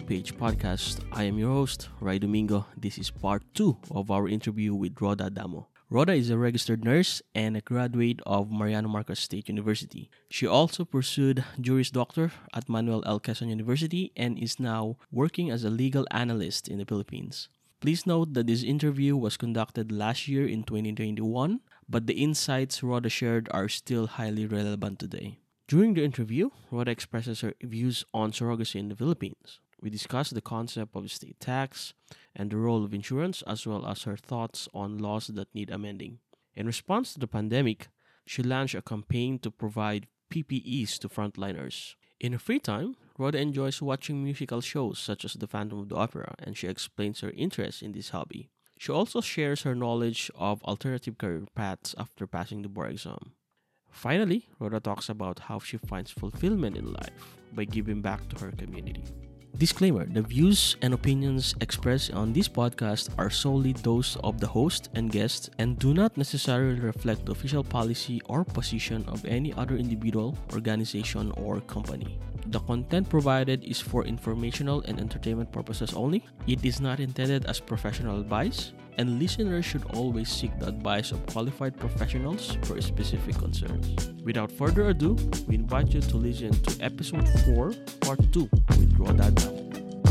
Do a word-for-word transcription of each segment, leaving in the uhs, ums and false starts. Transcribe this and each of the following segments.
Page podcast. I am your host, Ray Domingo. This is part two of our interview with Rhoda Damo. Rhoda is a registered nurse and a graduate of Mariano Marcos State University. She also pursued Juris Doctor at Manuel L. Quezon University and is now working as a legal analyst in the Philippines. Please note that this interview was conducted last year in twenty twenty-one, but the insights Rhoda shared are still highly relevant today. During the interview, Rhoda expresses her views on surrogacy in the Philippines. We discuss the concept of estate tax and the role of insurance, as well as her thoughts on laws that need amending. In response to the pandemic, she launched a campaign to provide P P Es to frontliners. In her free time, Rhoda enjoys watching musical shows such as The Phantom of the Opera, and she explains her interest in this hobby. She also shares her knowledge of alternative career paths after passing the bar exam. Finally, Rhoda talks about how she finds fulfillment in life by giving back to her community. Disclaimer: the views and opinions expressed on this podcast are solely those of the host and guests and do not necessarily reflect the official policy or position of any other individual, organization, or company. The content provided is for informational and entertainment purposes only. It is not intended as professional advice, and listeners should always seek the advice of qualified professionals for specific concerns. Without further ado, we invite you to listen to episode four, part two with Rhoda Damo.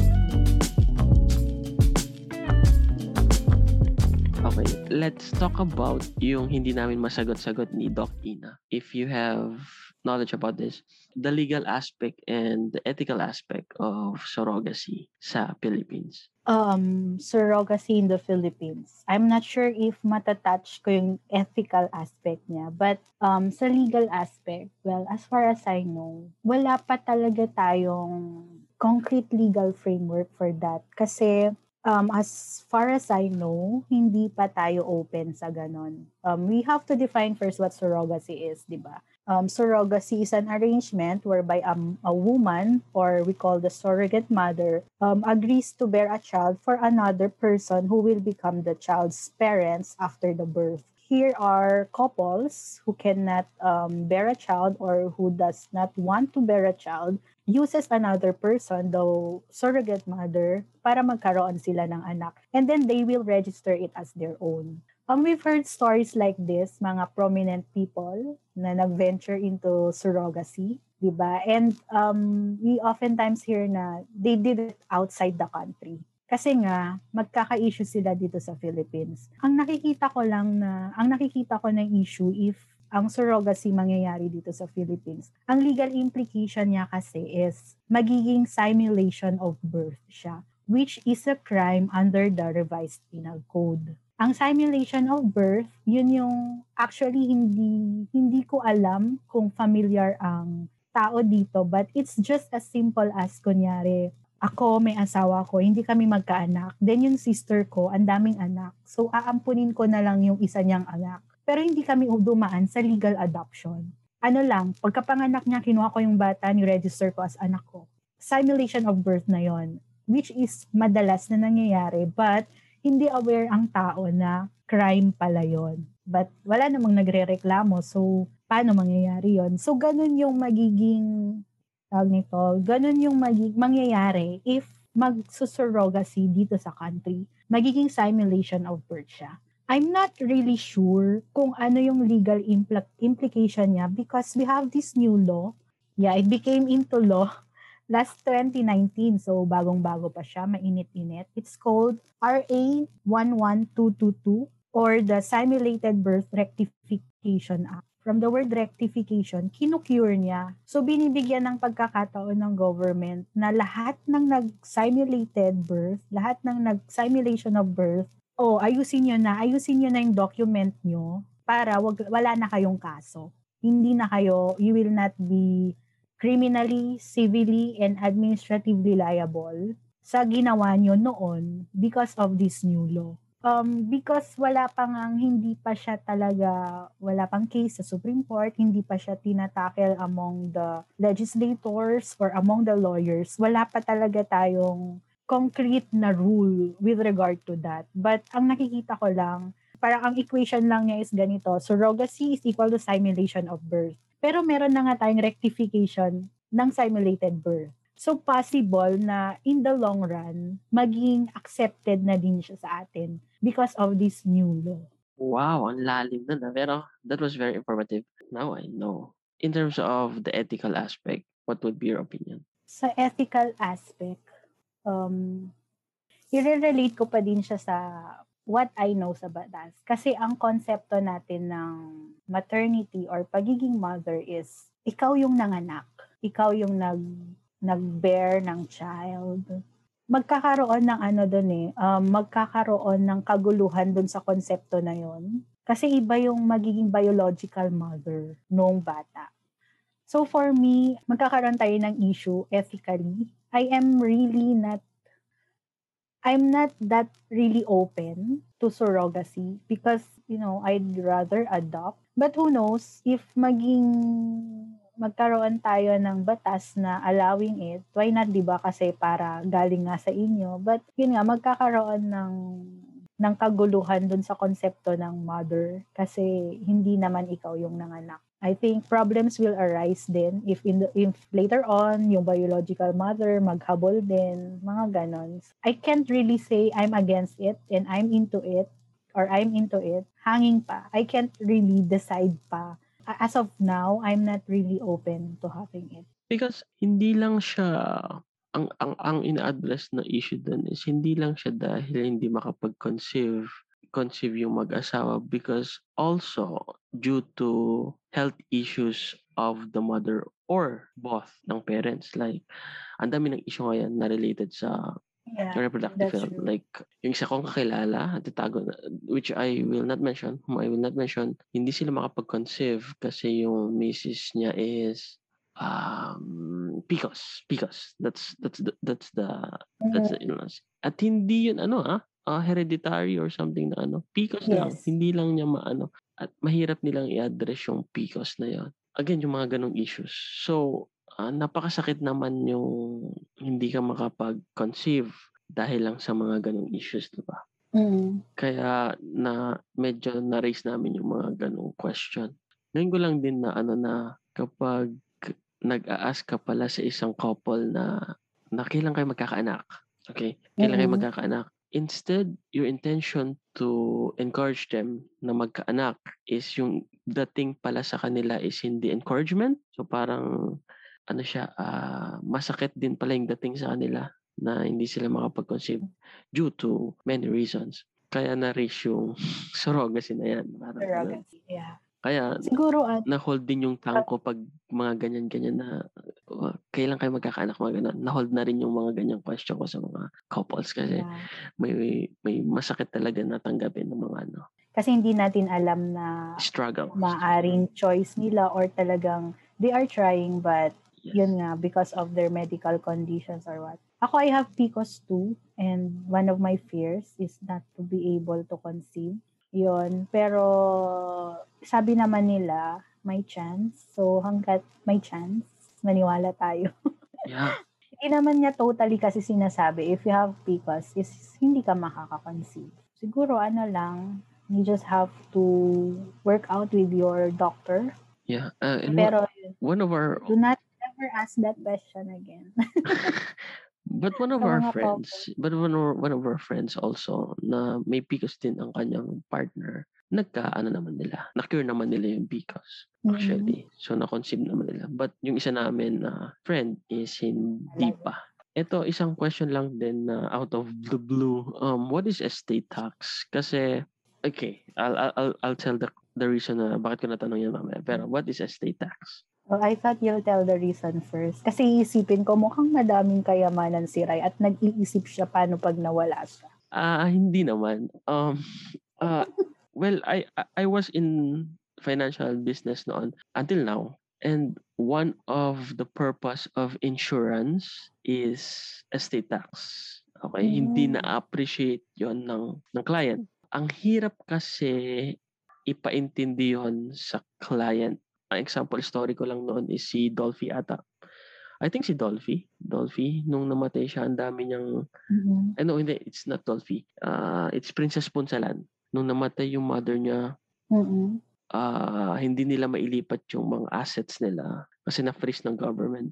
Okay, let's talk about yung hindi namin masagot-sagot ni Doc Ina. If you have knowledge about this, the legal aspect and the ethical aspect of surrogacy sa Philippines. Um, surrogacy in the Philippines. I'm not sure if matatouch ko yung ethical aspect niya. But um, sa legal aspect, well, as far as I know, wala pa talaga tayong concrete legal framework for that. Kasi um, as far as I know, hindi pa tayo open sa ganon. Um, we have to define first what surrogacy is, di ba? Um, surrogacy is an arrangement whereby um, a woman, or we call the surrogate mother, um, agrees to bear a child for another person who will become the child's parents after the birth. Here are couples who cannot um, bear a child or who does not want to bear a child, uses another person, the surrogate mother, para magkaroon sila ng anak. And then they will register it as their own. Um, we've heard stories like this, mga prominent people na nag-venture into surrogacy, di ba? And um, we oftentimes hear na they did it outside the country. Kasi nga, magkaka-issue sila dito sa Philippines. Ang nakikita ko lang na, ang nakikita ko na issue if ang surrogacy mangyayari dito sa Philippines, ang legal implication niya kasi is magiging simulation of birth siya, which is a crime under the revised penal code. Ang simulation of birth, yun yung actually hindi hindi ko alam kung familiar ang tao dito, but it's just as simple as kunyari, ako may asawa ko, hindi kami magkaanak. Then yung sister ko, ang daming anak. So aampunin ko na lang yung isa niyang anak. Pero hindi kami dumaan sa legal adoption. Ano lang, pagkapanganak niya, kinuha ko yung bata, ni-register ko as anak ko. Simulation of birth na yon, which is madalas na nangyayari, but hindi aware ang tao na crime pala yon. But wala namang nagre-reklamo, so paano mangyayari yon? So ganun yung magiging, tawag nito, ganun yung magig- mangyayari if magsusurrogacy dito sa country. Magiging simulation of birth siya. I'm not really sure kung ano yung legal impl- implication niya because we have this new law. Yeah, it became into law last twenty nineteen, so bagong-bago pa siya, mainit-init. It's called R A one one two two two or the Simulated Birth Rectification Act. From the word rectification, kinukure niya. So binibigyan ng pagkakataon ng government na lahat ng nag-simulated birth, lahat ng nag-simulation of birth, oh, ayusin nyo na, ayusin nyo na yung document nyo para wag, wala na kayong kaso. Hindi na kayo, you will not be criminally, civilly, and administratively liable sa ginawa nyo noon because of this new law. Um, because wala pang ang hindi pa siya talaga, wala pang case sa Supreme Court, hindi pa siya tinatakel among the legislators or among the lawyers, wala pa talaga tayong concrete na rule with regard to that. But ang nakikita ko lang, parang ang equation lang niya is ganito, surrogacy is equal to simulation of birth. Pero meron na nga tayong rectification ng simulated birth. So possible na in the long run, maging accepted na din siya sa atin because of this new law. Wow, ang lalim nun, ah. Pero that was very informative. Now I know. In terms of the ethical aspect, what would be your opinion? Sa ethical aspect, um, i-relate ko pa din siya sa what I know sa batas. Kasi ang konsepto natin ng maternity or pagiging mother is ikaw yung nanganak. Ikaw yung nag, nag-bear ng child. Magkakaroon ng ano dun eh, um, magkakaroon ng kaguluhan dun sa konsepto na yon. Kasi iba yung magiging biological mother nung bata. So for me, magkakaroon tayo ng issue ethically. I am really not I'm not that really open to surrogacy because, you know, I'd rather adopt. But who knows, if maging magkaroon tayo ng batas na allowing it, why not, di ba? Kasi para galing nga sa inyo. But yun nga, magkakaroon ng ng kaguluhan dun sa konsepto ng mother kasi hindi naman ikaw yung nanganak. I think problems will arise then if in the, if later on yung biological mother maghabol din, mga ganon. I can't really say I'm against it and I'm into it or I'm into it. Hanging pa. I can't really decide pa. As of now, I'm not really open to having it. Because hindi lang siya ang ang ang ina-address na issue doon is hindi lang siya dahil hindi makapag-conceive conceive yung mag-asawa because also due to health issues of the mother or both ng parents. Like, ang dami ng issue ngayon na related sa Yeah, reproductive that's health. true. Like, yung isa kong kakilala, tatago na, which I will not mention, whom I will not mention, hindi sila makapag-conceive kasi yung misis niya is um P C O S. P C O S. That's that's the that's the that's the illness. At hindi yun ano ah, uh, hereditary or something na ano. P C O S lang. Yes. Hindi lang niya maano. At mahirap nilang i-address yung P C O S na yun. Again, yung mga ganong issues. So, uh, napakasakit naman yung hindi ka makapag-conceive dahil lang sa mga ganong issues, di ba? Mm. Kaya na medyo na-raise namin yung mga ganong question. Ngayon ko lang din na ano na kapag nag-a-ask ka pala sa isang couple na, na kailan kayo magkakaanak. Okay? Kailan kayo Mm-hmm. magkakaanak. Instead, your intention to encourage them na magkaanak is yung dating pala sa kanila is hindi encouragement. So parang ano siya, uh, masakit din pala yung dating sa kanila na hindi sila makapag-conceive due to many reasons. Kaya na-reach yung surrogacy na yan. Parang Surrogacy, yeah. kaya siguro at na-hold din yung tangko pag mga ganyan-ganyan na uh, kailan kayo magkakaanak, mga ganun. Na-hold na rin yung mga ganyang question ko sa mga couples kasi yeah. may may masakit talaga na tanggapin ng mga ano. Kasi hindi natin alam na struggle. maaring choice nila or talagang they are trying but Yes. yun nga because of their medical conditions or what. Ako, I have P C O S too and one of my fears is not to be able to conceive. Yun. Pero sabi naman nila, may chance. So hanggat may chance, maniwala tayo. Yeah. Hindi naman niya totally kasi sinasabi, if you have P C O S, is hindi ka makaka-conceive. Siguro ano lang, you just have to work out with your doctor. Yeah. Uh, and Pero one, one of our... do not ever ask that question again. But one of Sa our mga friends, couple. but one of, one of our friends also na may P C O S din ang kanyang partner, nagka, ano naman nila, na-cure naman nila yung P C O S, actually. Mm-hmm. So, na-conceive naman nila. But yung isa namin na friend is hindi pa. Ito, isang question lang din na uh, out of the blue. Um, what is estate tax? Kasi, okay, I'll, I'll, I'll tell the, the reason na bakit ko natanong yan mamaya. Pero, what is estate tax? Oh, I thought you'll tell the reason first. Kasi isipin ko, mukhang madaming kayamanan si Rai at nag-iisip siya paano pag nawala siya. Ah, uh, hindi naman. Um, uh, well, I I was in financial business noon until now. And one of the purpose of insurance is estate tax. Okay, mm. Hindi na-appreciate yon ng, ng client. Ang hirap kasi ipaintindi yon sa client. Ang example story ko lang noon is si Dolphy ata. I think si Dolphy. Dolphy, nung namatay siya, ang dami niyang... Mm-hmm. Eh, no, hindi. It's not Dolphy. Uh, it's Princess Punsalan. Nung namatay yung mother niya, mm-hmm. uh, hindi nila mailipat yung mga assets nila kasi na-freeze ng government.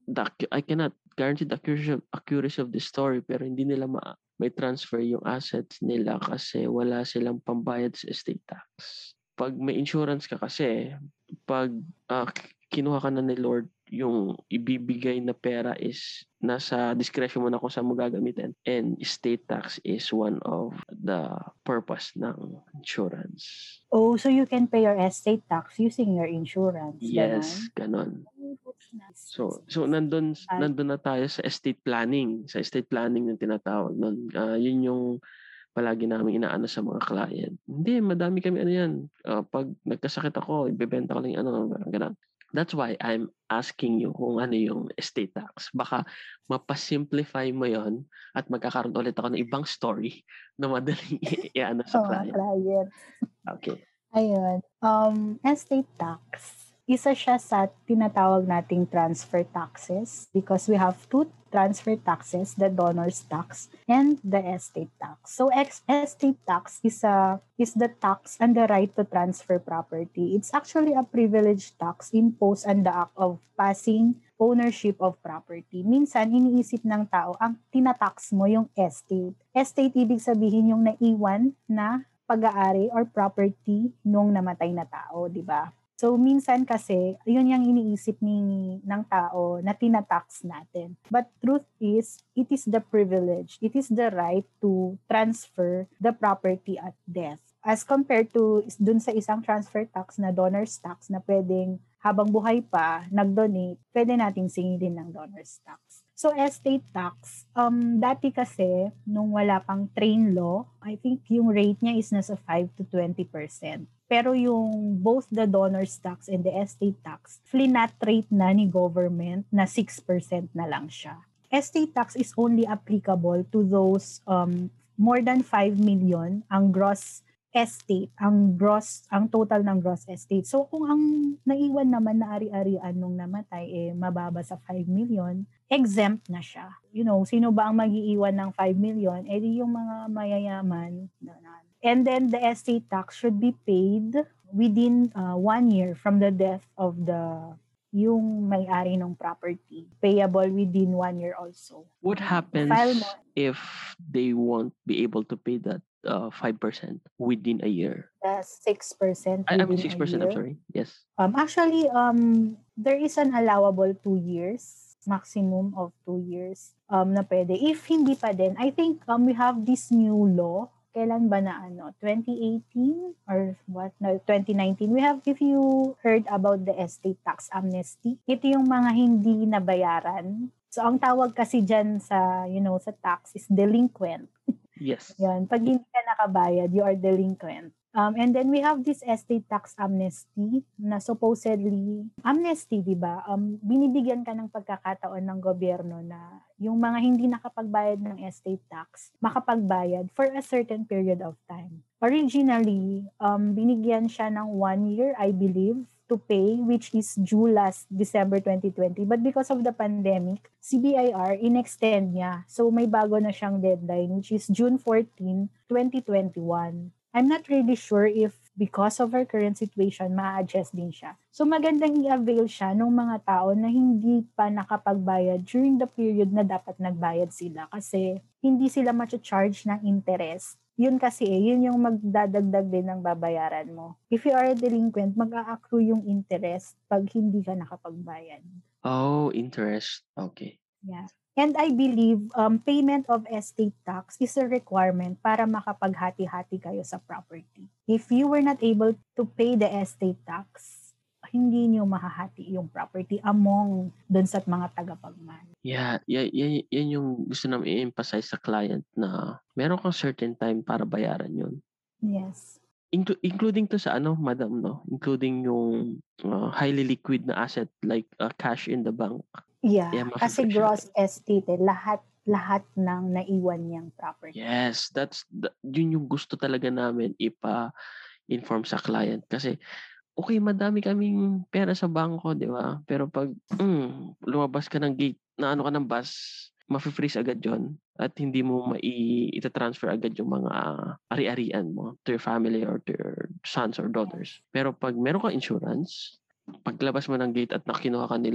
the, I cannot guarantee the accuracy of, accuracy of the story, pero hindi nila ma may transfer yung assets nila kasi wala silang pambayad sa estate tax. Pag may insurance ka kasi, pag uh, kinuha ka na ni Lord, yung ibibigay na pera is nasa discretion mo na kung saan mo gagamitin. And estate tax is one of the purpose ng insurance. Oh, so you can pay your estate tax using your insurance. Yes, ganon. ganon. So, so nandun, nandun na tayo sa estate planning. Sa estate planning yung tinatawag nun. Uh, yun yung palagi namin inaano sa mga client. Hindi, madami kami ano yan. Uh, pag nagkasakit ako, ibebenta ko lang yung ano, gano'n. That's why I'm asking you kung ano yung estate tax. Baka mapasimplify mo yon at magkakaroon ulit ako ng ibang story na madaling i-ano sa Oh, client. client. Okay. Ayun. Um, estate tax. Isa siya sa tinatawag nating transfer taxes because we have two transfer taxes, the donor's tax and the estate tax. So ex- estate tax is a is the tax and the right to transfer property. It's actually a privileged tax imposed on the act of passing ownership of property. Minsan, iniisip ng tao, ang tinatax mo yung estate. Estate, ibig sabihin yung naiwan na pag-aari or property nung namatay na tao, di ba? So, minsan kasi, yun yung iniisip ni, ng tao na tinatax natin. But truth is, it is the privilege. It is the right to transfer the property at death. As compared to dun sa isang transfer tax na donor's tax na pwedeng habang buhay pa, nag-donate, pwede nating singilin ng donor's tax. So, estate tax, um, dati kasi, nung wala pang train law, I think yung rate niya is nasa five to twenty percent. Pero yung both the donor's tax and the estate tax, flat rate na ni government na six percent na lang siya. Estate tax is only applicable to those um, more than five million ang gross estate, ang gross, ang total ng gross estate. So kung ang naiwan naman na ari-arian nung namatay eh mababa sa five million, exempt na siya. You know, sino ba ang mag-iiwan ng five million? Eh di yung mga mayayaman. And then the estate tax should be paid within uh, one year from the death of the yung may-ari ng property. Payable within one year also. What happens File if they won't be able to pay that uh, five percent within a year? The six percent I, I within mean six percent, a year. I'm sorry. Yes. Um, actually, um, there is an allowable two years, maximum of two years um, na pwede. If hindi pa din, I think um, we have this new law. Kailan ba na ano? twenty eighteen or what? No, twenty nineteen. We have, if you heard about the estate tax amnesty, ito yung mga hindi nabayaran. So, ang tawag kasi dyan sa, you know, sa tax is delinquent. Yes. Yan. Pag hindi ka nakabayad, you are delinquent. Um, and then we have this estate tax amnesty na supposedly, amnesty, di ba? Um, binibigyan ka ng pagkakataon ng gobyerno na yung mga hindi nakapagbayad ng estate tax, makapagbayad for a certain period of time. Originally, um, binigyan siya ng one year, I believe, to pay, which is due last December twenty twenty. But because of the pandemic, C B I R inextend niya. So may bago na siyang deadline, which is June fourteenth, twenty twenty-one. I'm not really sure if because of our current situation, ma-adjust din siya. So magandang i-avail siya ng mga tao na hindi pa nakapagbayad during the period na dapat nagbayad sila kasi hindi sila ma-charge ng interest. Yun kasi eh, yun yung magdadagdag din ng babayaran mo. If you are a delinquent, mag-a-accrue yung interest pag hindi ka nakapagbayad. Oh, interest. Okay. Yeah. And I believe um, payment of estate tax is a requirement para makapaghati-hati kayo sa property. If you were not able to pay the estate tax, hindi nyo mahahati yung property among dun sa mga tagapagmana. Yeah, yan, yan, yan yung gusto namin i-emphasize sa client na meron kang certain time para bayaran yun. Yes. Inclu- including to sa ano, madam, no? Including yung uh, highly liquid na asset like uh, cash in the bank. Yeah, Yeah, kasi mafe-fresh gross siya. estate, eh, lahat lahat ng naiwan niyang property. Yes, that's the, yun yung gusto talaga namin ipa-inform sa client kasi okay, madami kaming pera sa bangko, di ba? Pero pag mm, lumabas ka ng gate, na ano ka ng bus, mafe-freeze agad yon at hindi mo mai-transfer agad yung mga ari-arian mo to your family or to your sons or daughters. Pero pag meron kang insurance, paglabas mo ng gate at nakinuha ka ni Lord,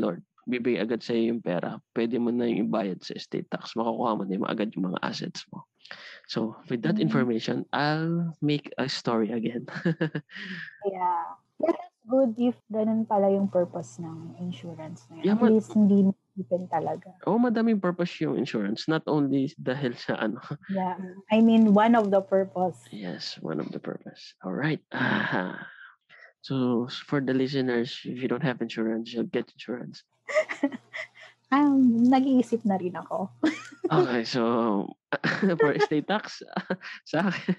bibigay agad sa'yo yung pera, pwede mo na yung ibayad sa estate tax. Makukuha mo na yung agad yung mga assets mo. So, with that Mm. information, I'll make a story again. Yeah. But that's good if ganun pala yung purpose ng insurance na yun. Yeah, At ma- least hindi naipin talaga. oh, madaming purpose yung insurance. Not only dahil sa ano. Yeah. I mean, one of the purpose. Yes, one of the purpose. All right. Ah. So, for the listeners, if you don't have insurance, you'll get insurance. Um, nag-iisip na rin ako. Okay, so for estate tax, sa akin.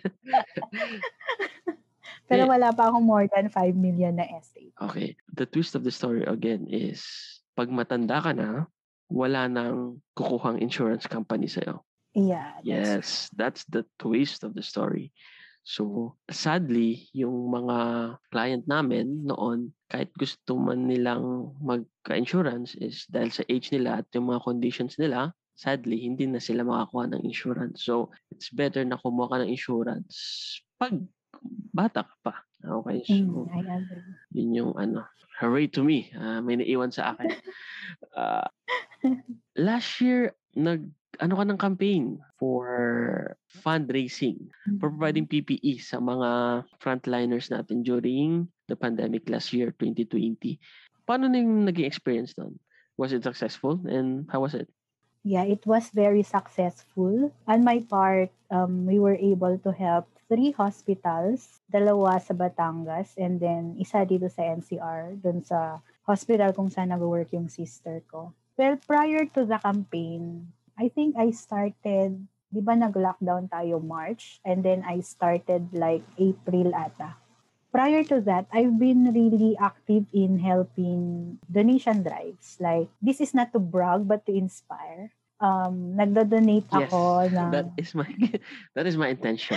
Pero Eh, wala pa akong more than five million na estate. Okay, the twist of the story again is pag matanda ka na, wala nang kukuhang insurance company sa'yo. Yeah, that's Yes, that's the twist of the story. So, sadly, yung mga client namin noon, kahit gusto man nilang magka-insurance is dahil sa age nila at yung mga conditions nila, sadly, hindi na sila makakuha ng insurance. So, it's better na kumuha ka ng insurance pag bata ka pa. Okay, so mm, I agree. yun yung ano, hooray to me. Ah, may naiwan sa akin. Ah, last year, nag ano ka ng campaign for fundraising for providing P P E sa mga frontliners natin during the pandemic last year, twenty twenty. Paano na yung naging experience doon? Was it successful and how was it? Yeah, it was very successful. On my part, um, we were able to help three hospitals, dalawa sa Batangas, and then isa dito sa N C R, dun sa hospital kung saan nag-work yung sister ko. Well, prior to the campaign, I think I started, di ba nag-lockdown tayo March, and then I started like April ata. Prior to that, I've been really active in helping donation drives. Like, this is not to brag, but to inspire. Um, nagdo-donate Yes, ako ng... that is my that is my intention.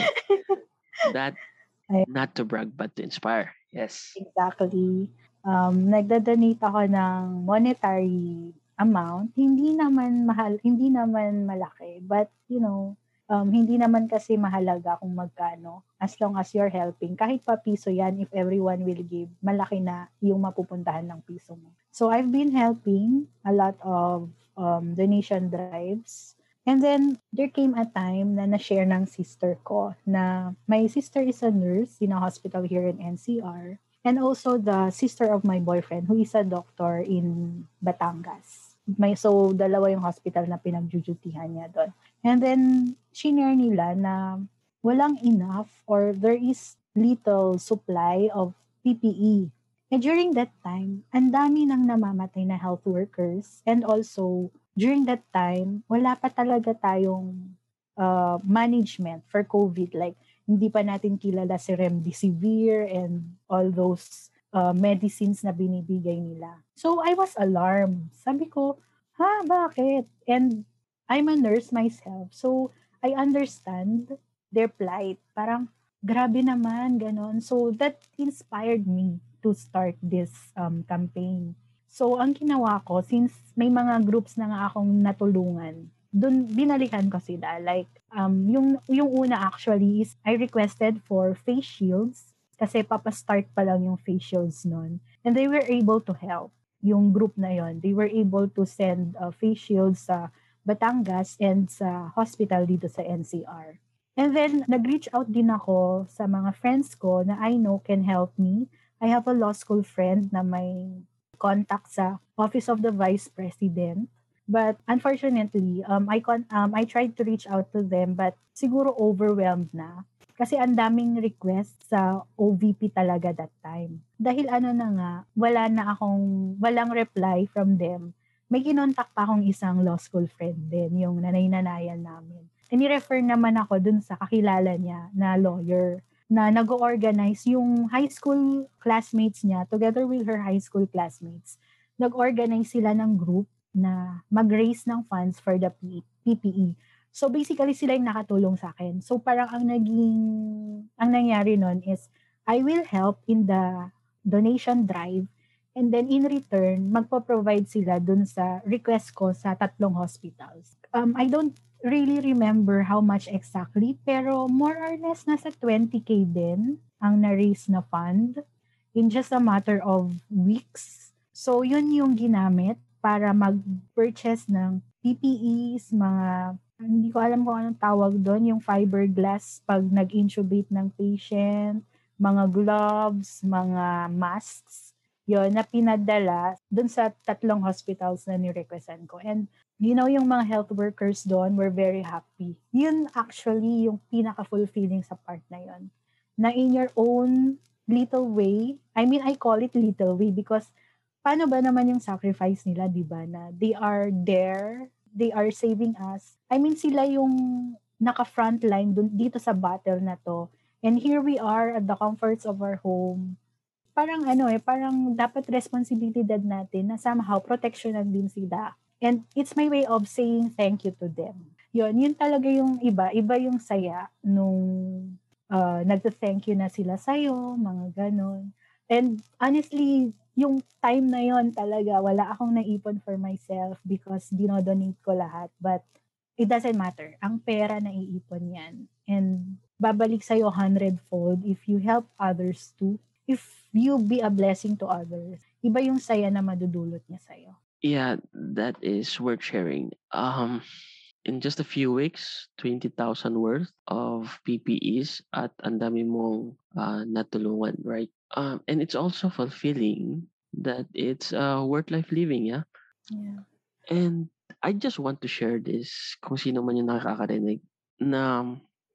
That Ay- not to brag but to inspire. Yes. Exactly. Um, nagdo-donate ako ng monetary amount. Hindi naman mahal, hindi naman malaki. But, you know, um, hindi naman kasi mahalaga kung magkano. As long as you're helping. Kahit pa piso yan, if everyone will give, malaki na yung mapupuntahan ng piso mo. So, I've been helping a lot of um, donation drives. And then, there came a time na na-share ng sister ko na my sister is a nurse in a hospital here in N C R. And also the sister of my boyfriend who is a doctor in Batangas. May, so, dalawa yung hospital na pinag-dutyhan niya doon. And then, shinare nila na walang enough or there is little supply of P P E. And during that time, ang dami nang namamatay na health workers. And also, during that time, wala pa talaga tayong uh, management for COVID. Like, hindi pa natin kilala si Remdesivir and all those uh, medicines na binibigay nila. So, I was alarmed. Sabi ko, ha, bakit? And I'm a nurse myself. So, I understand their plight. Parang, grabe naman, ganon. So, that inspired me to start this um, campaign. So, ang ginawa ko, since may mga groups na nga akong natulungan, dun binalikan ko sila. Like, um, yung, yung una actually is, I requested for face shields kasi papastart pa lang yung face shields nun. And they were able to help yung group na yon. They were able to send uh, face shields sa Batangas and sa hospital dito sa N C R. And then, nag-reach out din ako sa mga friends ko na I know can help me. I have a law school friend na may contact sa Office of the Vice President. But unfortunately, um, I con- um, I tried to reach out to them but siguro overwhelmed na. Kasi ang daming request sa O V P talaga that time. Dahil ano na nga, wala na akong, walang reply from them. May kinontak pa akong isang law school friend din, yung nanay-nanayan namin. And i-refer naman ako dun sa kakilala niya na lawyer na nag-organize yung high school classmates niya together with her high school classmates. Nag-organize sila ng group na mag-raise ng funds for the P P E. So basically sila yung nakatulong sa akin. So parang ang naging, ang nangyari nun is, I will help in the donation drive and then in return, magpo-provide sila dun sa request ko sa tatlong hospitals. Um, I don't really remember how much exactly, pero more or less nasa twenty K din ang na-raise na fund in just a matter of weeks. So yun yung ginamit para mag-purchase ng P P Es, mga hindi ko alam kung anong tawag doon, yung fiberglass pag nag-intubate ng patient, mga gloves, mga masks, yon na pinadala doon sa tatlong hospitals na ni-requestan ko. And you know, yung mga health workers doon were very happy. Yun actually yung pinaka-fulfilling sa part na yon. Na in your own little way, I mean, I call it little way because paano ba naman yung sacrifice nila, di ba? Na they are there, they are saving us. I mean, sila yung naka-frontline dun, dito sa battle na to. And here we are at the comforts of our home. Parang ano eh, parang dapat responsibilidad natin na somehow protectionan din sila. And it's my way of saying thank you to them. Yun, yun talaga yung iba. Iba yung saya nung uh, nagta-thank you na sila sa'yo, mga ganon. And honestly, yung time na yon talaga, wala akong naipon for myself because dinodonate ko lahat. But it doesn't matter. Ang pera na iipon yan. And babalik sa'yo hundredfold if you help others too. If you be a blessing to others. Iba yung saya na madudulot niya sa'yo. Yeah, that is worth sharing. Um, in just a few weeks, twenty thousand worth of P P Es at ang dami mong uh, natulungan, right? Um, and it's also fulfilling that it's uh, worth life living, yeah? Yeah. And I just want to share this kung sino man yung nakakarinig na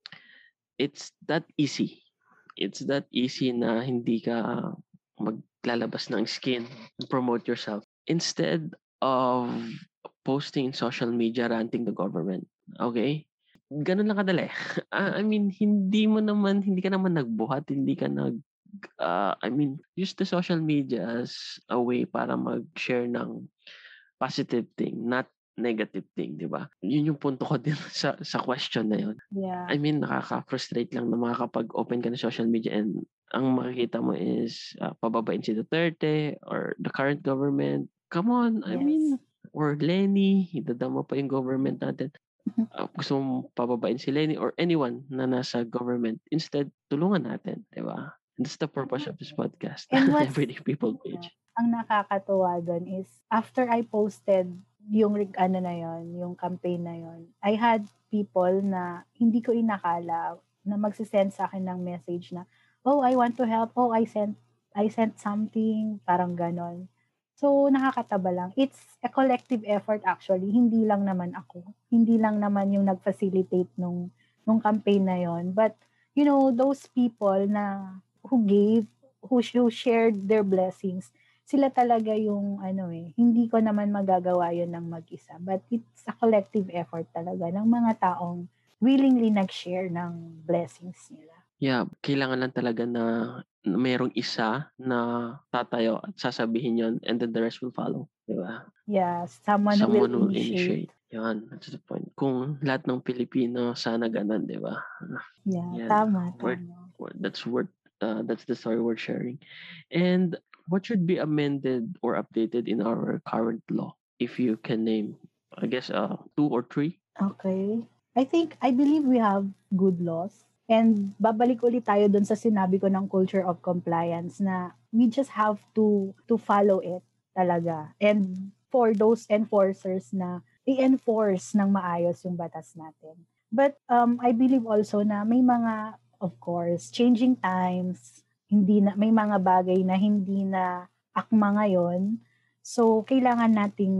it's that easy. It's that easy na hindi ka maglalabas ng skin and promote yourself. Instead of posting in social media ranting the government. Okay? Ganun lang kadali. Uh, I mean, hindi mo naman, hindi ka naman nagbuhat, hindi ka nag, uh, I mean, use the social media as a way para mag-share ng positive thing, not negative thing, di ba? Yun yung punto ko din sa, sa question na yun. Yeah. I mean, nakaka-frustrate lang na makakapag-open ka ng social media and ang makikita mo is uh, pababain si Duterte or the current government. Come on, I Yes. mean, or Lenny, idadama pa yung government natin. Uh, gusto mong pababain si Lenny or anyone na nasa government. Instead, tulungan natin, di ba? And that's the purpose of this podcast. And what's, Everyday People page. Ang nakakatuwa doon is, after I posted yung ano na yon, yung campaign na yon, I had people na hindi ko inakala na magsisend sa akin ng message na, oh, I want to help. Oh, I sent I sent something, parang ganon. So, nakakataba lang. It's a collective effort actually. Hindi lang naman ako. Hindi lang naman yung nag-facilitate nung, nung campaign na yon. But, you know, those people na who gave, who, who shared their blessings, sila talaga yung ano eh, hindi ko naman magagawa yun ng mag-isa. But it's a collective effort talaga ng mga taong willingly nag-share ng blessings nila. Yeah, kailangan lang talaga na mayroong isa na tatayo at sasabihin yon and then the rest will follow. Di ba? Yeah, someone, someone will, will initiate. initiate. Yan, that's the point. Kung lahat ng Pilipino sana ganun, di ba? Yeah, Yan. tama, Worth, tama. worth, that's worth, uh, that's the story worth sharing. And what should be amended or updated in our current law? If you can name, I guess, uh, two or three? Okay. I think, I believe we have good laws. And babalik ulit tayo dun sa sinabi ko ng culture of compliance na we just have to to follow it talaga. And for those enforcers na i-enforce ng maayos yung batas natin. But um, I believe also na may mga, of course, changing times, hindi na, may mga bagay na hindi na akma ngayon. So, kailangan nating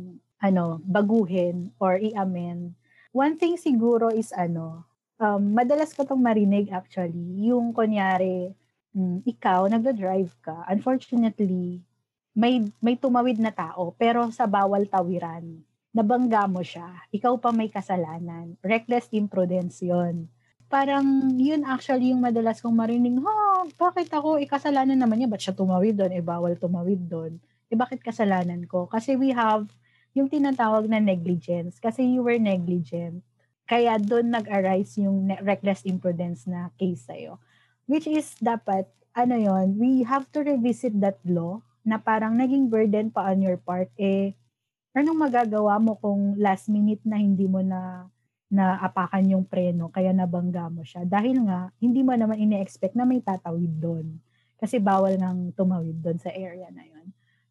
ano, baguhin or i-amend. One thing siguro is ano, um, madalas ko tong marinig actually, yung kunyari, um, ikaw, nagda-drive ka, unfortunately, may, may tumawid na tao, pero sa bawal tawiran, nabangga mo siya, ikaw pa may kasalanan, reckless imprudence yon. Parang yun actually yung madalas kong marinig, ha, bakit ako, ikasalanan naman niya, ba't siya tumawid doon, eh bawal tumawid doon, eh bakit kasalanan ko? Kasi we have yung tinatawag na negligence, kasi you were negligent. Kaya doon nag-arise yung reckless imprudence na case sa'yo. Which is dapat, ano yon, we have to revisit that law na parang naging burden pa on your part. Eh, anong magagawa mo kung last minute na hindi mo na naapakan yung preno kaya nabangga mo siya? Dahil nga, hindi mo naman ine-expect na may tatawid doon. Kasi bawal nang tumawid doon sa area na yon.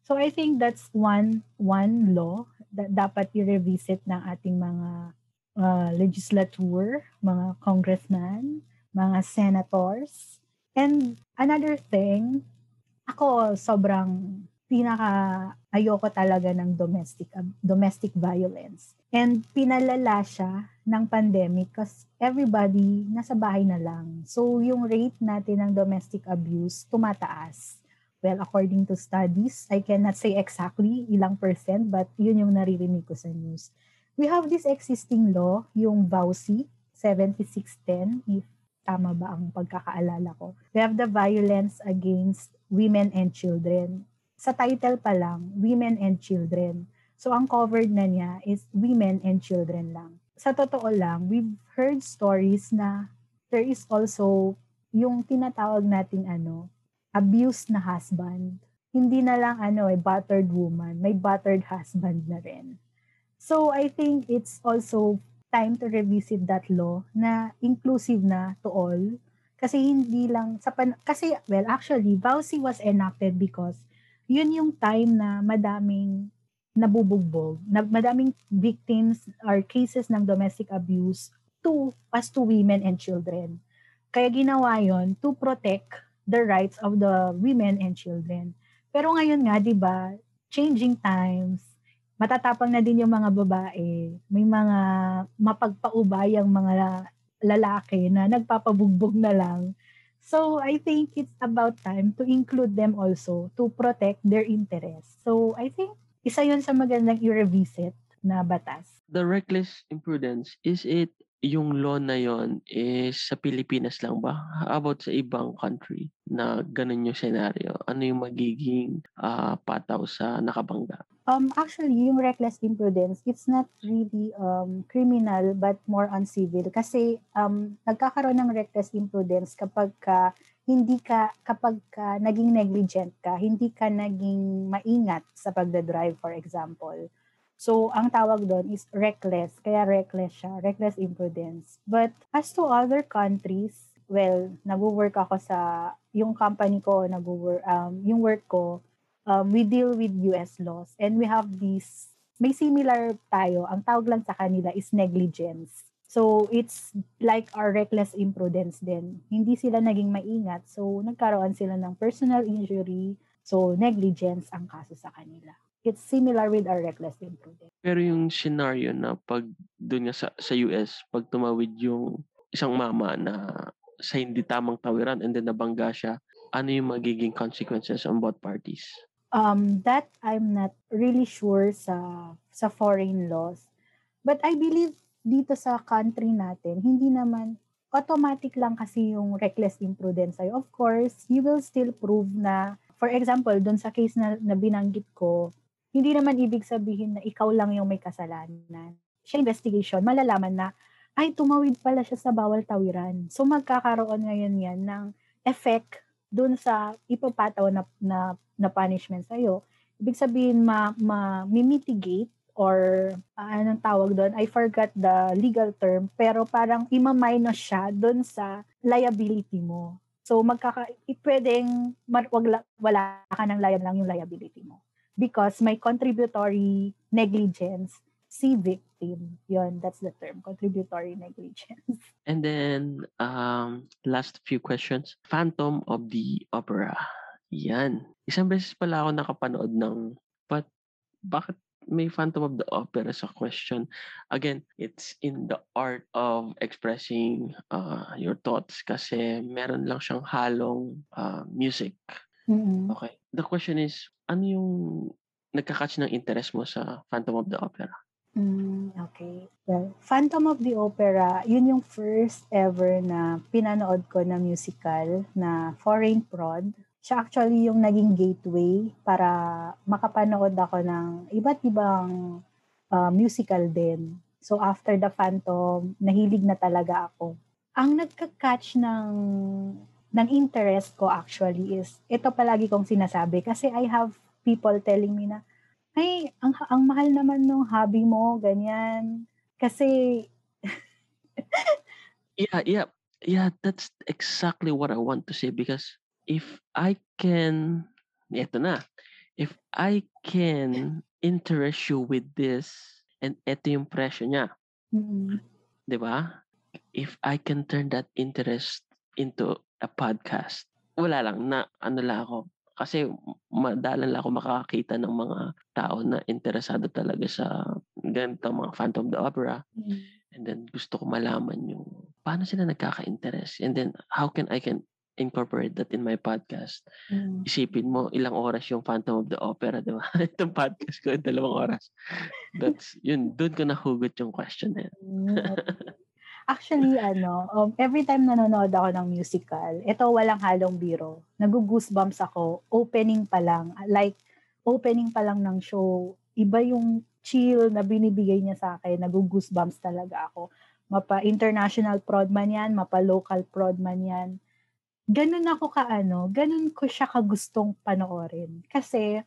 So I think that's one one law that dapat i-revisit ng ating mga uh, legislature, mga congressman, mga senators. And another thing, ako sobrang pinaka ayoko talaga ng domestic um, domestic violence. And pinalala siya ng pandemic kasi everybody nasa bahay na lang. So yung rate natin ng domestic abuse tumataas. Well, according to studies, I cannot say exactly ilang percent, but yun yung naririnig ko sa news. We have this existing law, yung V A U C seventy-six ten, if tama ba ang pagkakaalala ko. We have the Violence Against Women and Children. Sa title pa lang, Women and Children. So ang covered na niya is women and children lang. Sa totoo lang, we've heard stories na there is also yung tinatawag nating ano, abused na husband. Hindi na lang ano eh, battered woman, may battered husband na rin. So I think it's also time to revisit that law na inclusive na to all. Kasi hindi lang, sa pan- kasi well actually, V A U C was enacted because yun yung time na madaming nabubugbog, na madaming victims or cases ng domestic abuse to as to women and children. Kaya ginawa yon to protect the rights of the women and children. Pero ngayon nga, di ba, changing times, matatapang na din yung mga babae, may mga mapagpaubayang mga lalaki na nagpapabugbog na lang. So I think it's about time to include them also to protect their interests. So I think isa yun sa magandang i-revisit na batas. The reckless imprudence, is it yung law na yon is sa Pilipinas lang ba? How about sa ibang country na ganun yung scenario? Ano yung magiging uh, pataw sa nakabangga? Um, actually, yung reckless imprudence, it's not really um, criminal but more on civil. Kasi um, nagkakaroon ng reckless imprudence kapag ka, hindi ka, kapag ka naging negligent ka, hindi ka naging maingat sa pagdadrive, for example. So, ang tawag doon is reckless. Kaya reckless siya, reckless imprudence. But as to other countries, well, nag-work ako sa, yung company ko, nag-work, um, yung work ko, um, we deal with U S laws and we have these, may similar tayo, ang tawag lang sa kanila is negligence. So, it's like our reckless imprudence din. Hindi sila naging maingat, so nagkaroon sila ng personal injury, so negligence ang kaso sa kanila. It's similar with our reckless imprudence. Pero yung scenario na pag doon nga sa, sa U S, pag tumawid yung isang mama na sa hindi tamang tawiran and then nabangga siya, ano yung magiging consequences on both parties? Um, that I'm not really sure sa sa foreign laws. But I believe dito sa country natin, hindi naman automatic lang kasi yung reckless imprudence sa'yo. Of course, you will still prove na, for example, dun sa case na, na binanggit ko, hindi naman ibig sabihin na ikaw lang yung may kasalanan. Sa investigation, malalaman na, ay, tumawid pala siya sa bawal tawiran. So, magkakaroon ngayon yan ng effect dun sa ipapataw na, na, na punishment sa'yo. Ibig sabihin, ma, ma, mitigate or uh, anong tawag doon? I forgot the legal term, pero parang ima-minus siya doon sa liability mo. So, magkaka, pwedeng mar, wag, wala ka ng liability lang yung liability mo. Because may contributory negligence, si victim. Yun, that's the term, contributory negligence. And then, um, last few questions. Phantom of the Opera. Yan. Isang beses pala ako nakapanood ng, but bakit may Phantom of the Opera sa question? Again, it's in the art of expressing uh, your thoughts kasi meron lang siyang halong uh, music. Mm-hmm. Okay. The question is, ano yung nagka-catch ng interest mo sa Phantom of the Opera? Mm, okay. Well, Phantom of the Opera, yun yung first ever na pinanood ko na musical na foreign prod. Siya actually yung naging gateway para makapanood ako ng iba't ibang uh, musical din. So after the Phantom, nahilig na talaga ako. Ang nagka-catch ng ng interest ko actually is, ito palagi kong sinasabi kasi I have people telling me na, ay, ang, ang mahal naman nung hobby mo, ganyan. Kasi, yeah, yeah, yeah, that's exactly what I want to say because if I can, eto na, if I can interest you with this, and eto yung presyo niya, Mm. di ba? If I can turn that interest into a podcast, wala lang, na ano lang ako. Kasi madalang lang ako makakakita ng mga tao na interesado talaga sa ganito, mga Phantom of the Opera. Mm. And then gusto ko malaman yung paano sila nagkaka-interest. And then how can I can incorporate that in my podcast. Mm. Isipin mo, ilang oras yung Phantom of the Opera, di ba? Itong podcast ko, dalawang oras. That's, yun, doon ko nahugot yung question na yun. Mm, okay. Actually, ano, um, every time nanonood ako ng musical, ito walang halong biro. Nagugoosebumps ako, opening pa lang. Like, opening pa lang ng show, iba yung chill na binibigay niya sa akin. Nagugoosebumps talaga ako. Mapa-international prod man yan, mapa-local prod man yan. Ganun ako kaano, ganun ko siya kagustong panoorin. Kasi,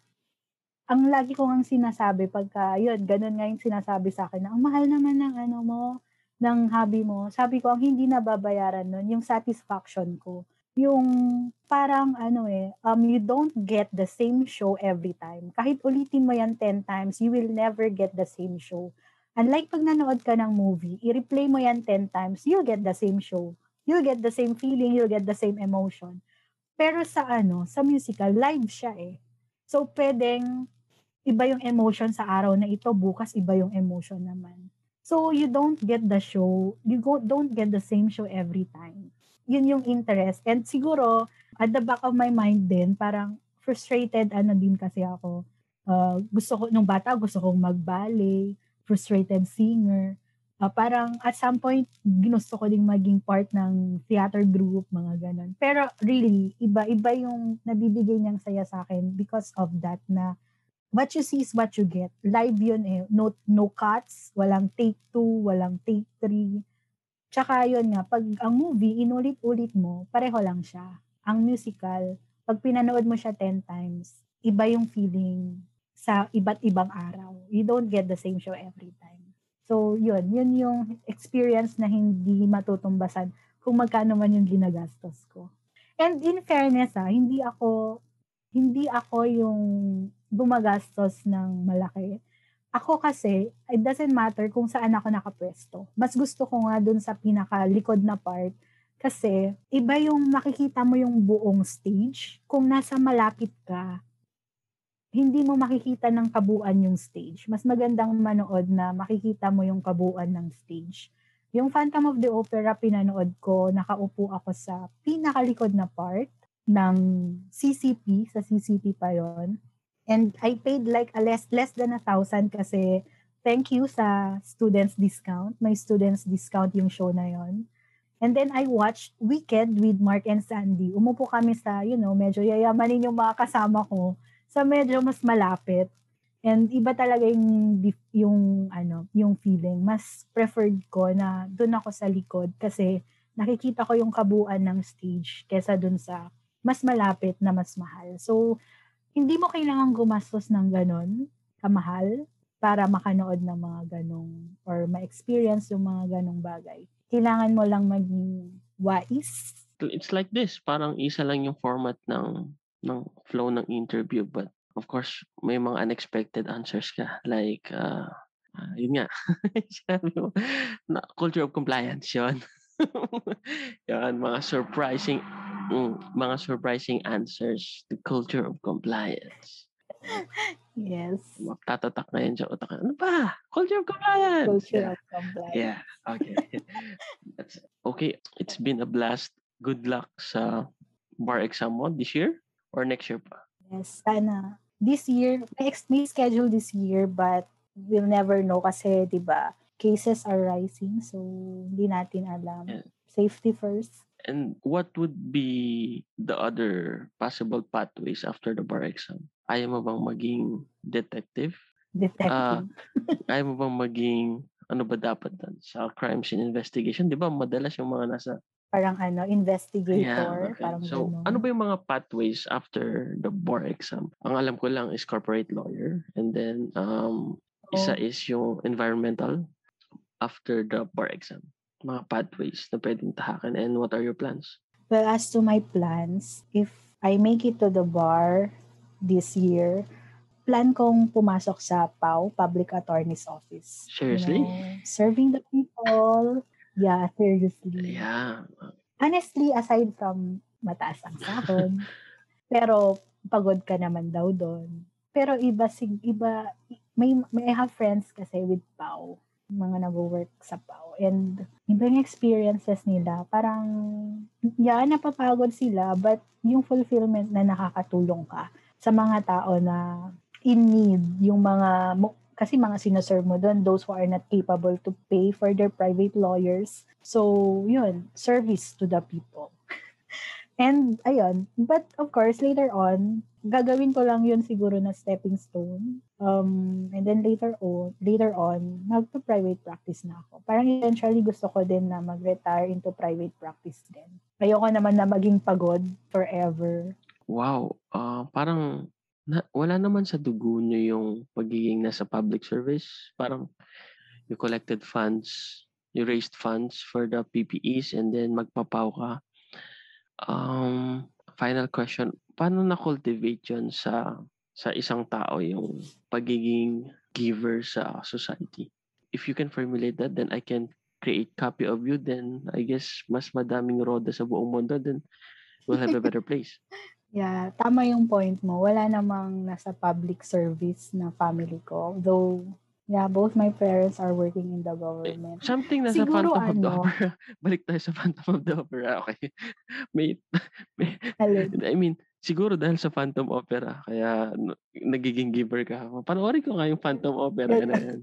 ang lagi ko ngang sinasabi pagka, yun, ganun nga yung sinasabi sa akin, na ang mahal naman ng ano mo, ng hobby mo. Sabi ko, ang hindi nababayaran nun, yung satisfaction ko. Yung parang ano eh, um, you don't get the same show every time. Kahit ulitin mo yan ten times, you will never get the same show. Unlike pag nanood ka ng movie, i-replay mo yan ten times, you'll get the same show. You'll get the same feeling, you'll get the same emotion. Pero sa ano, sa musical, live siya eh. So, pwedeng iba yung emotion sa araw na ito, bukas iba yung emotion naman. So, you don't get the show, you go, don't get the same show every time. Yun yung interest. And siguro, at the back of my mind din, parang frustrated, ano din kasi ako. Uh, gusto ko, nung bata, gusto kong mag-ballet, frustrated singer. Uh, parang at some point, ginusto ko ding maging part ng theater group, mga ganun. Pero really, iba-iba yung nabibigay niyang saya sa akin because of that na what you see is what you get. Live yun eh. No, no cuts, walang take two, walang take three. Tsaka yun nga, pag ang movie, inulit-ulit mo, pareho lang siya. Ang musical, pag pinanood mo siya ten times, iba yung feeling sa iba't ibang araw. You don't get the same show every time. So yun, yun yung experience na hindi matutumbasan kung magkano man yung ginagastos ko. And in fairness ah, hindi ako, hindi ako yung gumagastos ng malaki. Ako kasi, it doesn't matter kung saan ako nakapwesto. Mas gusto ko nga dun sa pinakalikod na part kasi iba yung makikita mo yung buong stage. Kung nasa malapit ka, hindi mo makikita ng kabuuan yung stage. Mas magandang manood na makikita mo yung kabuuan ng stage. Yung Phantom of the Opera pinanood ko, nakaupo ako sa pinakalikod na part ng C C P, sa C C P pa yon. And I paid like a less less than a thousand kasi thank you sa students discount. May students discount yung show na yon. And then I watched Wicked with Mark and Sandy. Umupo kami sa, you know, medyo yayamanin yung mga kasama ko sa medyo mas malapit. And iba talaga yung, yung, ano, yung feeling. Mas preferred ko na doon ako sa likod kasi nakikita ko yung kabuuan ng stage kesa doon sa mas malapit na mas mahal. So, hindi mo kailangan gumastos ng ganon kamahal para makanood ng mga ganong or ma-experience yung mga ganong bagay. Kailangan mo lang maging wise. It's like this. Parang isa lang yung format ng ng flow ng interview, but of course may mga unexpected answers ka, like uh, uh yun nga sabi mo, na culture of compliance yun. Yan, mga surprising mm, mga surprising answers, the culture of compliance. Yes. Magtatatak na yan sa utak. Ano ba? Culture of compliance. Culture yeah. of compliance. Yeah. Okay. That's okay. It's been a blast. Good luck sa bar exam mo this year or next year pa? Yes, sana. This year, may, may schedule this year but we'll never know kasi, di ba, cases are rising so hindi natin alam. Yeah. Safety first. And what would be the other possible pathways after the bar exam? Ayaw mo bang maging detective? Detective. Uh, ayaw mo bang maging, ano ba dapat dan? Sa crimes and investigation, di ba madalas yung mga nasa parang ano, investigator. Yeah, okay. Parang so, ganun. ano ba yung mga pathways after the bar exam? Ang alam ko lang is corporate lawyer. And then, um, oh. isa is yung environmental after the bar exam. Mga pathways na pwedeng tahakan. And what are your plans? Well, as to my plans, if I make it to the bar this year, plan kong pumasok sa P A O, Public Attorney's Office. Seriously? You know, serving the people. Yeah, seriously. Yeah. Honestly, aside from mataas ang sahod, pero pagod ka naman daw doon. Pero iba, sig, iba, may, may I have friends kasi with P A O, mga nag-work sa P A O. And iba yung experiences nila. Parang, yeah, napapagod sila, but yung fulfillment na nakakatulong ka sa mga tao na in need, yung mga, kasi mga sinaserve mo doon, those who are not capable to pay for their private lawyers. So, yun, service to the people. And, ayun, but of course, later on, gagawin ko lang yun siguro na stepping stone. Um, and then later on, later on, magpa-private practice na ako. Parang eventually gusto ko din na mag-retire into private practice din. Ayoko naman na maging pagod forever. Wow, uh, parang na, wala naman sa dugo nyo yung pagiging nasa public service. Parang you collected funds, you raised funds for the P P Es and then magpapaw ka. Um, final question, paano na-cultivate yun sa, sa isang tao yung pagiging giver sa society? If you can formulate that, then I can create copy of you, then I guess mas madaming roda sa buong mundo, then we'll have a better place. Yeah, tama yung point mo. Wala namang nasa public service na family ko. Though, yeah, both my parents are working in the government. Something nasa Siguro Phantom of the ano, Opera. Balik tayo sa Phantom of the Opera. Okay. May, may, alin? I mean, siguro dahil sa Phantom Opera, kaya n- nagiging giver ka. Panoorin ko nga yung Phantom Opera na yan.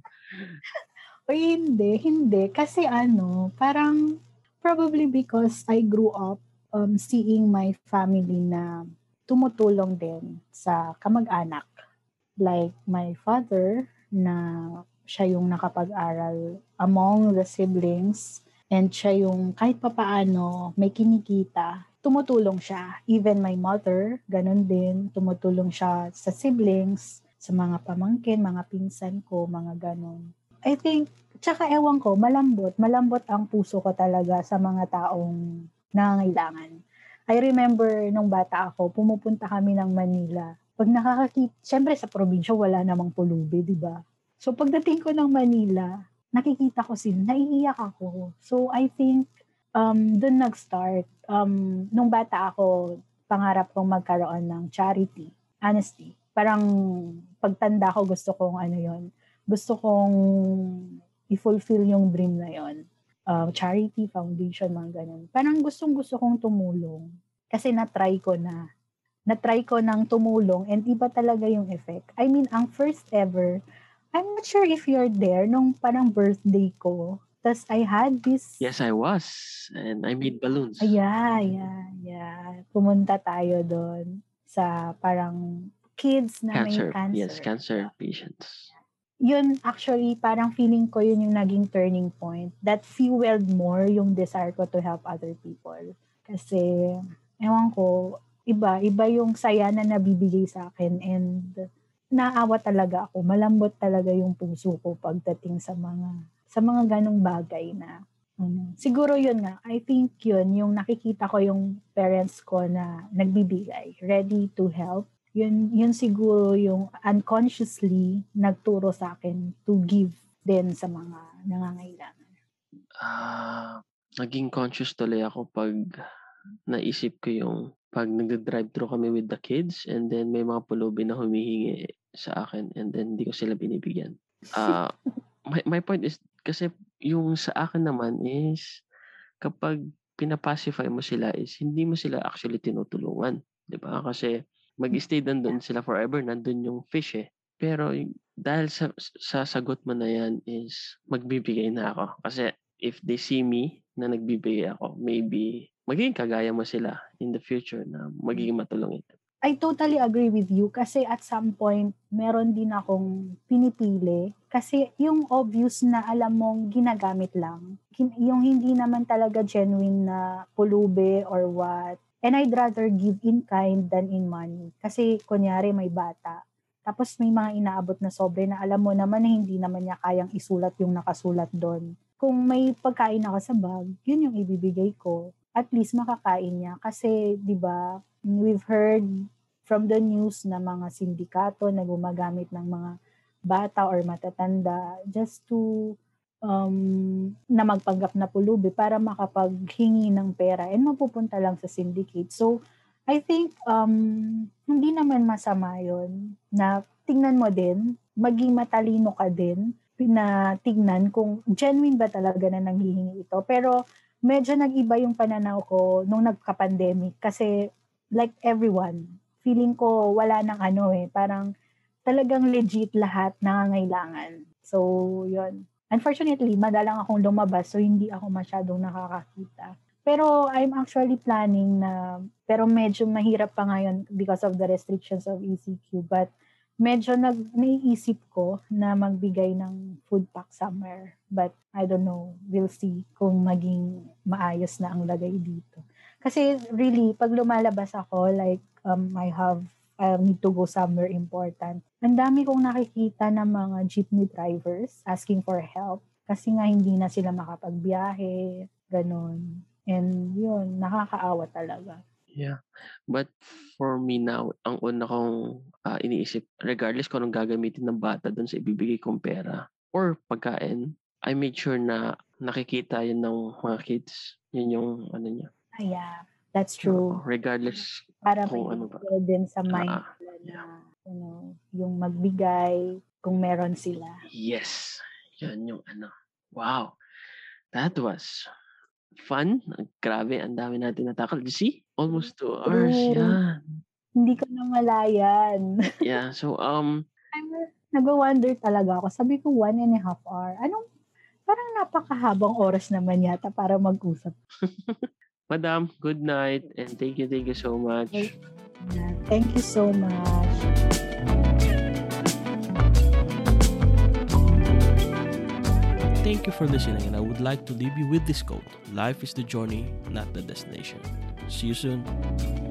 O hindi, hindi. Kasi ano, parang probably because I grew up um, seeing my family na tumutulong din sa kamag-anak. Like my father na siya yung nakapag-aral among the siblings and siya yung kahit papaano may kinikita, tumutulong siya. Even my mother, ganun din, tumutulong siya sa siblings, sa mga pamangkin, mga pinsan ko, mga ganun. I think, tsaka ewan ko, malambot. Malambot ang puso ko talaga sa mga taong nangangailangan. I remember nung bata ako, pumupunta kami ng Manila. Pag nakakakita, syempre sa probinsya wala namang pulubi, di ba? So pagdating ko ng Manila, nakikita ko sila, naiiyak ako. So I think, um, doon nag-start. Um, nung bata ako, pangarap kong magkaroon ng charity. Honestly. Parang pagtanda ko, gusto kong ano yon, gusto kong i-fulfill yung dream na yon. Uh, charity, foundation, mga ganun. Parang gustong-gusto kong tumulong. Kasi na-try ko na. Na-try ko ng tumulong and iba talaga yung effect. I mean, ang first ever, I'm not sure if you're there, nung parang birthday ko. Tapos I had this... Yes, I was. And I made balloons. Ay, yeah, yeah, yeah. Pumunta tayo doon sa parang kids na Cancer. may cancer. Yes, cancer patients. Yun, actually, parang feeling ko yun yung naging turning point that fueled more yung desire ko to help other people. Kasi, ewan ko, iba, iba yung saya na nabibigay sa akin and naawa talaga ako. Malambot talaga yung puso ko pagdating sa mga, sa mga ganong bagay na, um, siguro yun nga, I think yun, yung nakikita ko yung parents ko na nagbibigay, ready to help. Yun, yun siguro yung unconsciously nagturo sa akin to give din sa mga nangangailangan. Ah, uh, naging conscious tuloy ako pag naisip ko yung pag nagda-drive-thru kami with the kids and then may mga pulubi na humihingi sa akin and then hindi ko sila binibigyan. Uh, my, my point is, kasi yung sa akin naman is kapag pinapacify mo sila is hindi mo sila actually tinutulungan. Diba? Kasi mag-stay doon sila forever, nandun yung fish eh. Pero dahil sa, sa sagot mo na yan is magbibigay na ako. Kasi if they see me na nagbibigay ako, maybe magiging kagaya mo sila in the future na magiging matulungin. I totally agree with you kasi at some point, meron din akong pinipili kasi yung obvious na alam mong ginagamit lang, yung hindi naman talaga genuine na pulube or what. And I'd rather give in kind than in money. Kasi kunyari may bata, tapos may mga inaabot na sobre na alam mo naman na hindi naman niya kayang isulat yung nakasulat doon. Kung may pagkain ako sa bag, yun yung ibibigay ko. At least makakain niya. Kasi, di ba, we've heard from the news na mga sindikato na gumagamit ng mga bata or matatanda just to um, na magpanggap na pulubi para makapaghingi ng pera and mapupunta lang sa syndicate. So, I think um, hindi naman masama yun na tingnan mo din, maging matalino ka din na tingnan kung genuine ba talaga na nanghihingi ito. Pero medyo nag-iba yung pananaw ko nung nagka-pandemic kasi like everyone, feeling ko wala nang ano eh, parang talagang legit lahat nangangailangan. So, yun. Unfortunately, madalang akong lumabas so hindi ako masyadong nakakakita. Pero I'm actually planning na, pero medyo mahirap pa ngayon because of the restrictions of E C Q. But medyo nag, naiisip ko na magbigay ng food pack somewhere. But I don't know, we'll see kung maging maayos na ang lagay dito. Kasi really, pag lumalabas ako, like um, I have, I need to go somewhere important. Ang dami kong nakikita ng mga jeepney drivers asking for help. Kasi nga hindi na sila makapagbiyahe, ganun. And yun, nakakaawa talaga. Yeah. But for me now, ang una kong uh, iniisip, regardless kung anong gagamitin ng bata doon sa ibibigay kong pera or pagkain, I made sure na nakikita yun ng mga kids. Yun yung ano niya. Ah, yeah, that's true. Uh, regardless para kung may ano ba. din sa mind Uh, nila na, yeah. you know, yung magbigay kung meron sila. Yes. Yun yung ano. Wow. That was fun. Grabe, ang dami natin natakal. You see? Almost two hours. True. Yeah. Hindi ko na malayan. Yeah. So, um, I'm nag-wonder talaga ako. Sabi ko, one and a half hour. Anong, parang napakahabang oras naman yata para mag-usap. Madam, good night. And thank you, thank you so much. Yeah, thank you so much. Thank you for listening, and I would like to leave you with this quote. Life is the journey, not the destination. See you soon.